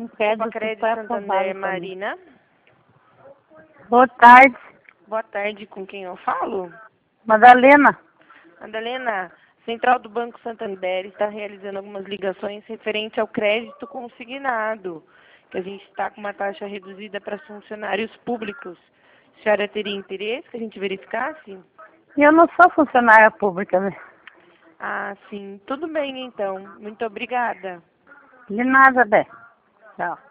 crédito Crédito foi Santander, aprovado também. Marina. Boa tarde, Boa tarde, com quem eu falo? Madalena. Madalena, Central do Banco Santander está realizando algumas ligações referente ao crédito consignado, que a gente está com uma taxa reduzida para funcionários públicos. A senhora teria interesse que a gente verificasse? Eu não sou funcionária pública, né? Ah, sim. Tudo bem, então. Muito obrigada. De nada, Bé. Tchau.